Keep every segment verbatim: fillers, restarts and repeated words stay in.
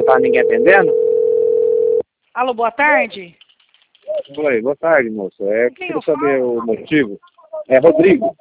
tá ninguém atendendo? Alô, boa tarde. Oi, boa tarde, moça. É, Com quem queria eu saber falo? o motivo. É Rodrigo.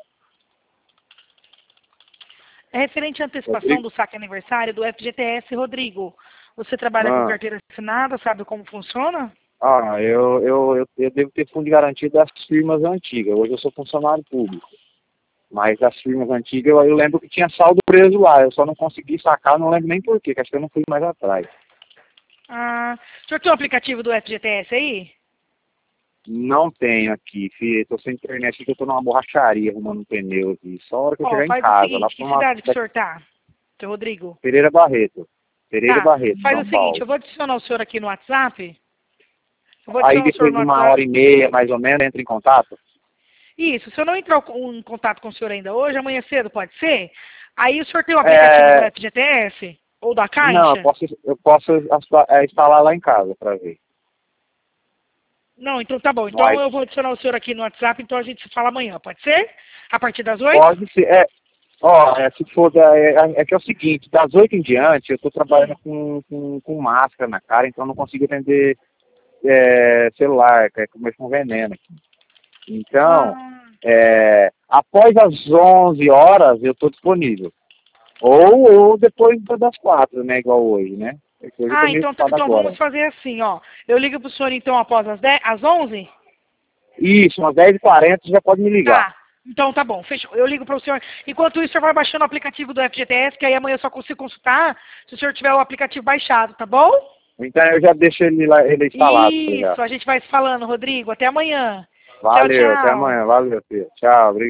É referente à antecipação Rodrigo? do saque aniversário do F G T S, Rodrigo. Você trabalha com Ah, carteira assinada, sabe como funciona? ah eu, eu, eu, eu devo ter fundo de garantia das firmas antigas. Hoje eu sou funcionário público. Mas das firmas antigas eu, eu lembro que tinha saldo preso lá. Eu só não consegui sacar, não lembro nem porquê, que acho que eu não fui mais atrás. Ah, o senhor tem o aplicativo do F G T S aí? Não tenho aqui, filho. Estou sem internet aqui, eu estou numa borracharia arrumando um pneu aqui. Só a hora que eu Ó, chegar em faz o casa, lá seguinte, para que uma... cidade que o senhor tá, seu Rodrigo? Pereira Barreto. Pereira Tá, Barreto, faz São o seguinte, Paulo. eu vou adicionar o senhor aqui no WhatsApp. Eu vou Aí adicionar o senhor depois no de uma hora WhatsApp. e meia, mais ou menos, entra em contato? Isso, se eu não entrar em contato com o senhor ainda hoje, amanhã cedo, pode ser? Aí o senhor tem o aplicativo do É... F G T S? Ou da Não, eu Caixa? posso, eu posso insta- é, instalar lá em casa para ver. Não, então tá bom. No Então i- eu vou adicionar o senhor aqui no WhatsApp, então a gente se fala amanhã, pode ser? A partir das oito? Pode ser. É, ó, é, se for da, é, é que é o seguinte, das oito em diante eu estou trabalhando Hum. com, com, com máscara na cara, então eu não consigo atender é, celular, que é comer com veneno aqui. Então, Ah, é, após as onze horas eu estou disponível. Ou, ou depois das quatro, né? Igual hoje, né? É que hoje eu tô ah meio então, tá- ocupado então agora. vamos fazer assim, ó. Eu ligo pro senhor então após as dez, às onze? Isso, umas dez e quarenta já pode me ligar. Tá. Então tá bom, fechou. Eu ligo para o senhor. Enquanto isso, o senhor vai baixando o aplicativo do F G T S, que aí amanhã eu só consigo consultar se o senhor tiver o aplicativo baixado, tá bom? Então eu já deixo ele, lá, ele instalado já. Isso, a gente vai se falando, Rodrigo. Até amanhã. Tchau, Valeu, até tchau. amanhã. Valeu, filho. Tchau, obrigado.